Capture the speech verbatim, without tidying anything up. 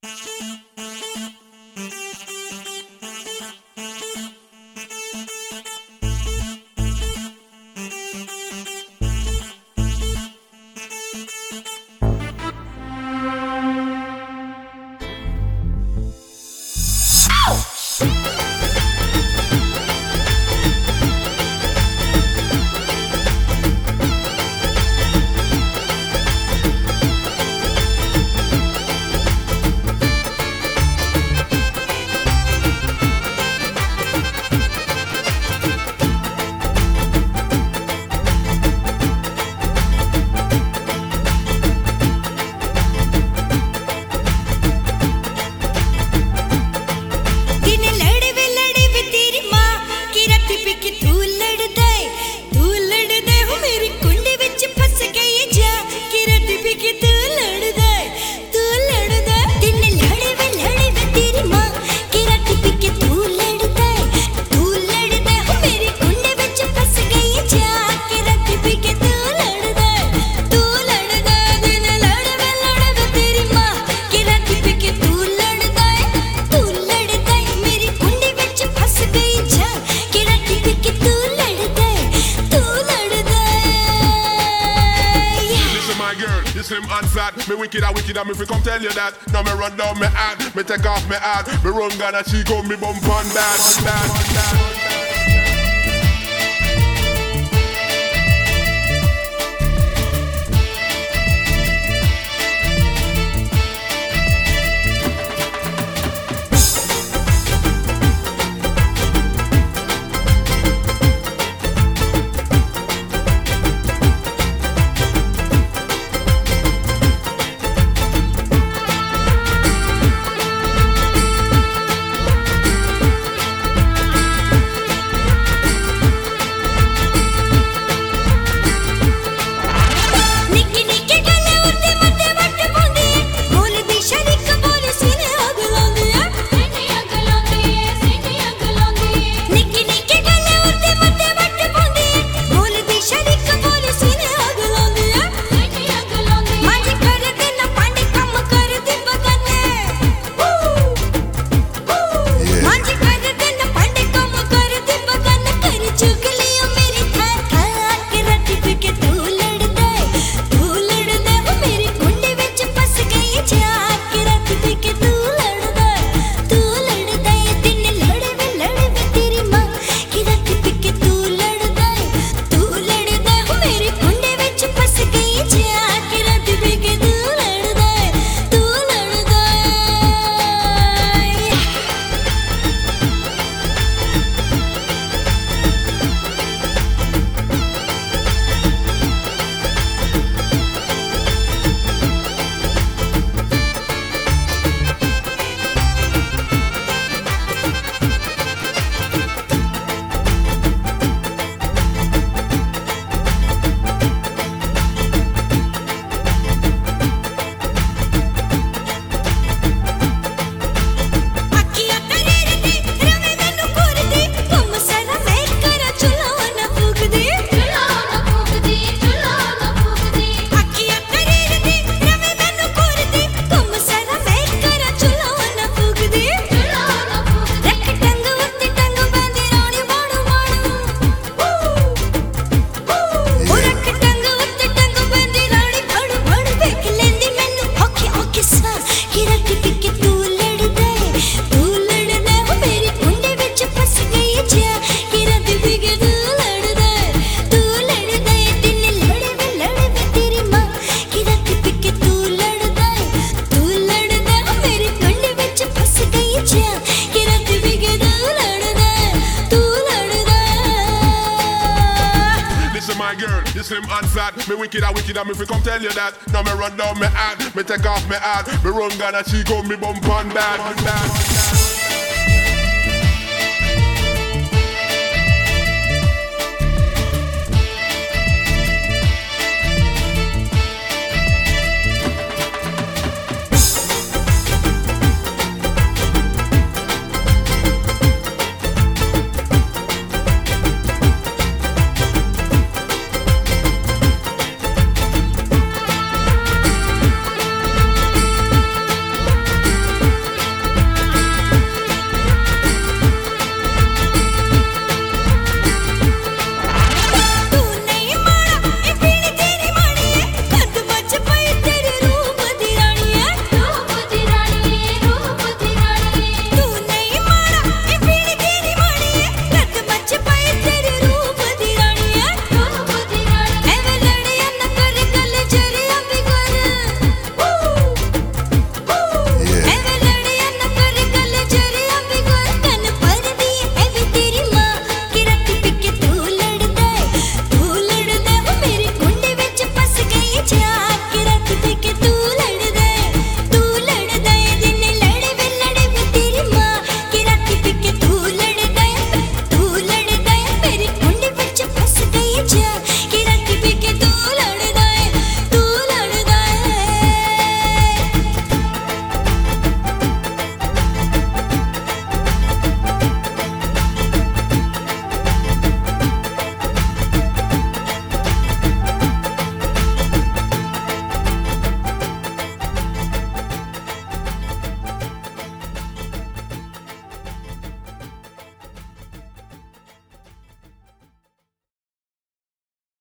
Slim and sad, me wicked and wicked and me fi come tell you that. Now me run down me hand, me take off me hat, me run gun and she go me bump on that, on that, on that. Girl, you slim and sad, me wicked and wicked and me fi come tell you that. Now me run down me hand, me take off me hat, me run gun and she go me bump on that, on that.